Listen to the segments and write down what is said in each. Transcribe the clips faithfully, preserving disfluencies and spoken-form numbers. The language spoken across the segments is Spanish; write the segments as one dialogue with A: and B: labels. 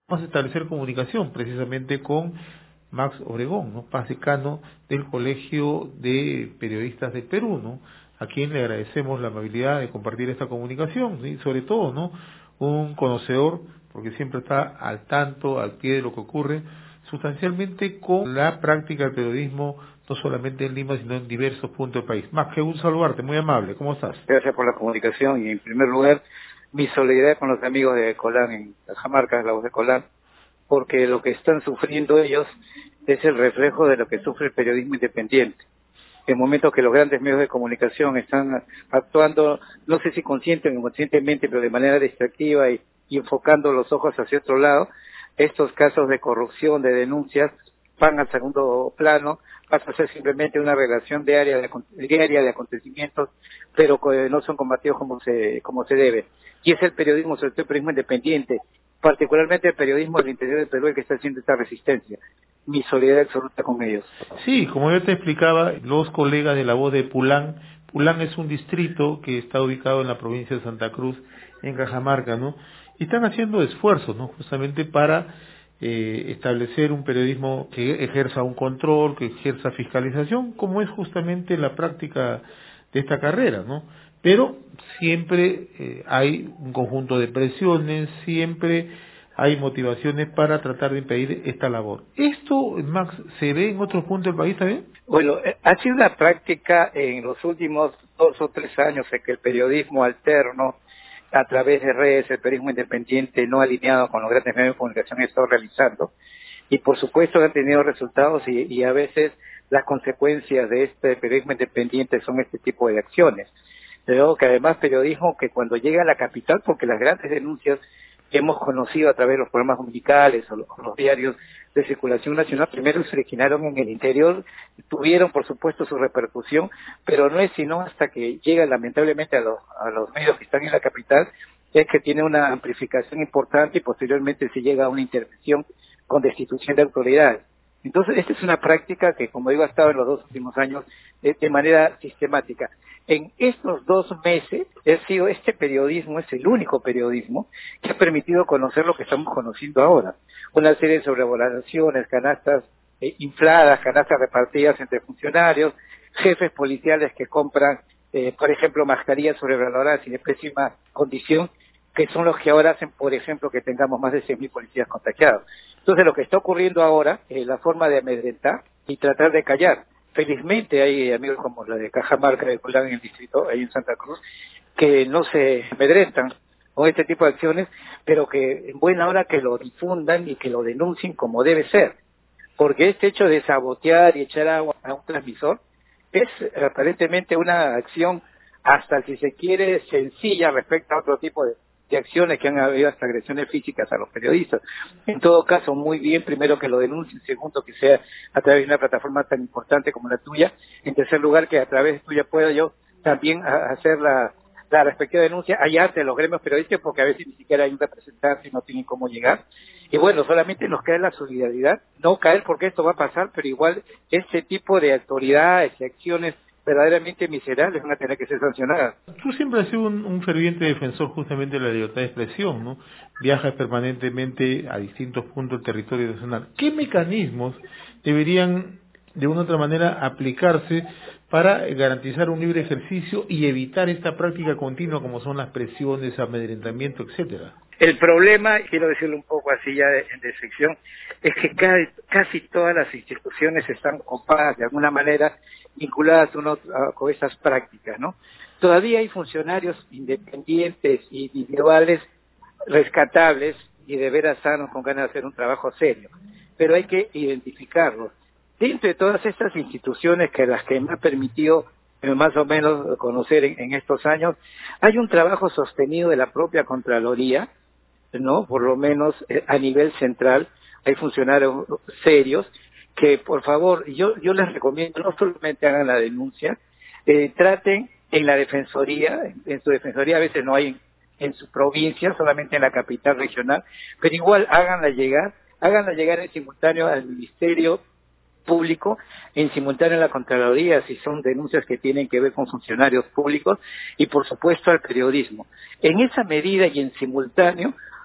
A: Vamos a establecer comunicación precisamente con Max Obregón, ¿no? Paz decano del Colegio de Periodistas del Perú, ¿no? A quien le agradecemos la amabilidad de compartir esta comunicación, ¿sí? Sobre todo, ¿no? Un conocedor, porque siempre está al tanto, al pie de lo que ocurre, sustancialmente con la práctica del periodismo, no solamente en Lima, sino en diversos puntos del país. Max, qué gusto saludarte, muy amable, ¿cómo estás?
B: Gracias por la comunicación y en primer lugar mi solidaridad con los amigos de Colán en Cajamarca, la voz de Colán, porque lo que están sufriendo ellos es el reflejo de lo que sufre el periodismo independiente. En momentos que los grandes medios de comunicación están actuando, no sé si consciente o inconscientemente, pero de manera distractiva y, y enfocando los ojos hacia otro lado, estos casos de corrupción, de denuncias, van al segundo plano, pasa a ser simplemente una relación diaria de, diaria de acontecimientos, pero que no son combatidos como se, como se debe. Y es el periodismo, sobre todo el periodismo independiente, particularmente el periodismo del interior del Perú, el que está haciendo esta resistencia. Mi solidaridad absoluta con ellos.
A: Sí, como yo te explicaba, los colegas de La Voz de Pulán, Pulán es un distrito que está ubicado en la provincia de Santa Cruz, en Cajamarca, ¿no? Y están haciendo esfuerzos, ¿no? Justamente para eh, establecer un periodismo que ejerza un control, que ejerza fiscalización, como es justamente la práctica de esta carrera, ¿no? Pero siempre eh, hay un conjunto de presiones, siempre hay motivaciones para tratar de impedir esta labor. ¿Esto, Max, se ve en otros puntos del país también?
B: Bueno, ha sido una práctica en los últimos dos o tres años en que el periodismo alterno, a través de redes, el periodismo independiente no alineado con los grandes medios de comunicación, ha estado realizando. Y por supuesto han tenido resultados y, y a veces las consecuencias de este periodismo independiente son este tipo de acciones. Pero que además periodismo que cuando llega a la capital, porque las grandes denuncias que hemos conocido a través de los programas dominicales o los, los diarios de circulación nacional, primero se originaron en el interior, tuvieron por supuesto su repercusión, pero no es sino hasta que llega lamentablemente a los, a los medios que están en la capital, es que tiene una amplificación importante y posteriormente se llega a una intervención con destitución de autoridades. Entonces, esta es una práctica que, como digo, ha estado en los dos últimos años de, de manera sistemática. En estos dos meses, ha sido este periodismo, es el único periodismo que ha permitido conocer lo que estamos conociendo ahora. Una serie de sobrevaloraciones, canastas eh, infladas, canastas repartidas entre funcionarios, jefes policiales que compran, eh, por ejemplo, mascarillas sobrevaloradas y de pésima condición, que son los que ahora hacen, por ejemplo, que tengamos más de seis mil policías contagiados. Entonces, lo que está ocurriendo ahora es la forma de amedrentar y tratar de callar. Felizmente hay amigos como la de Cajamarca, de Colán en el distrito, ahí en Santa Cruz, que no se amedrentan con este tipo de acciones, pero que en buena hora que lo difundan y que lo denuncien como debe ser. Porque este hecho de sabotear y echar agua a un transmisor es aparentemente una acción hasta, si se quiere, sencilla respecto a otro tipo de de acciones que han habido hasta agresiones físicas a los periodistas. En todo caso, muy bien, primero que lo denuncien, segundo que sea a través de una plataforma tan importante como la tuya, en tercer lugar que a través de tuya pueda yo también hacer la, la respectiva denuncia allá ante los gremios periodísticos, porque a veces ni siquiera hay un representante y no tienen cómo llegar. Y bueno, solamente nos queda la solidaridad, no caer porque esto va a pasar, pero igual este tipo de autoridades y acciones verdaderamente miserables van a tener que ser sancionadas.
A: Tú siempre has sido un, un ferviente defensor justamente de la libertad de expresión, ¿no? Viajas permanentemente a distintos puntos del territorio nacional. ¿Qué mecanismos deberían de una u otra manera aplicarse para garantizar un libre ejercicio y evitar esta práctica continua como son las presiones, amedrentamiento, etcétera?
B: El problema, quiero decirlo un poco así ya de, de sección, es que casi, casi todas las instituciones están copadas de alguna manera, vinculadas uno a, con estas prácticas, ¿no? Todavía hay funcionarios independientes e individuales rescatables y de veras sanos con ganas de hacer un trabajo serio, pero hay que identificarlos. Dentro de todas estas instituciones que las que me ha permitido eh, más o menos conocer en, en estos años, hay un trabajo sostenido de la propia Contraloría, ¿no? Por lo menos eh, a nivel central hay funcionarios serios que, por favor, yo yo les recomiendo no solamente hagan la denuncia, eh, traten en la defensoría, en, en su defensoría a veces no hay en, en su provincia, solamente en la capital regional, pero igual háganla llegar, háganla llegar en simultáneo al Ministerio Público, en simultáneo a la Contraloría, si son denuncias que tienen que ver con funcionarios públicos, y por supuesto al periodismo. En esa medida y en simultáneo,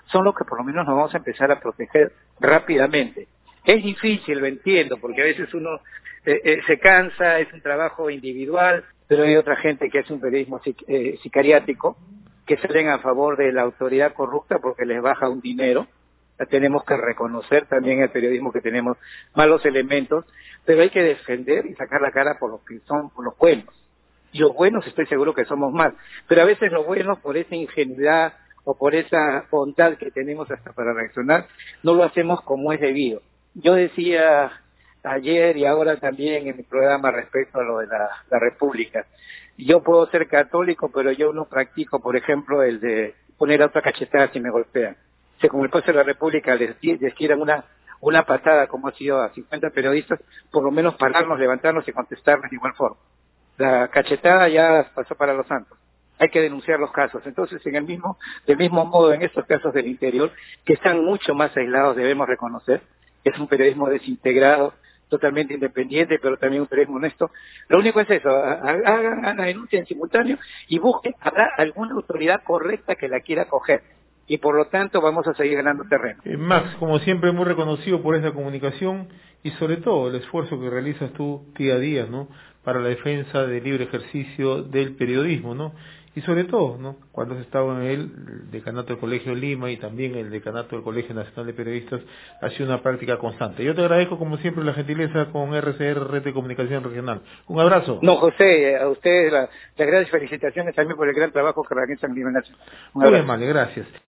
B: son los que por lo menos nos vamos a empezar a proteger rápidamente. Es difícil, lo entiendo, porque a veces uno eh, eh, se cansa, es un trabajo individual, pero hay otra gente que hace un periodismo sic eh, sicariático, que salen a favor de la autoridad corrupta porque les baja un dinero. Tenemos que reconocer también el periodismo que tenemos malos elementos, pero hay que defender y sacar la cara por los que son por los buenos. Y los buenos estoy seguro que somos más, pero a veces los buenos por esa ingenuidad o por esa bondad que tenemos hasta para reaccionar, no lo hacemos como es debido. Yo decía ayer y ahora también en mi programa respecto a lo de la, la República, yo puedo ser católico, pero yo no practico, por ejemplo, el de poner a otra cachetada si me golpean. O sea, como el pueblo de la República les, les quieren una, una patada, como ha sido a cincuenta periodistas, por lo menos pararnos, levantarnos y contestarles de igual forma. La cachetada ya pasó para los santos. Hay que denunciar los casos. Entonces, en el mismo, del mismo modo, en estos casos del interior, que están mucho más aislados, debemos reconocer, que es un periodismo desintegrado, totalmente independiente, pero también un periodismo honesto. Lo único es eso, hagan la denuncia en simultáneo y busquen, habrá alguna autoridad correcta que la quiera coger. Y por lo tanto vamos a seguir ganando terreno.
A: Eh, Max, como siempre, muy reconocido por esta comunicación y sobre todo el esfuerzo que realizas tú día a día, ¿no?, para la defensa del libre ejercicio del periodismo, ¿no? Y sobre todo, ¿no?, cuando has estado en el decanato del Colegio de Lima y también el decanato del Colegio Nacional de Periodistas, ha sido una práctica constante. Yo te agradezco, como siempre, la gentileza con R C R, Red de Comunicación Regional. Un abrazo.
B: No, José, a ustedes la, las grandes felicitaciones también por el gran trabajo que realizan a nivel nacional. Un
A: Muy
B: abrazo.
A: amable, gracias.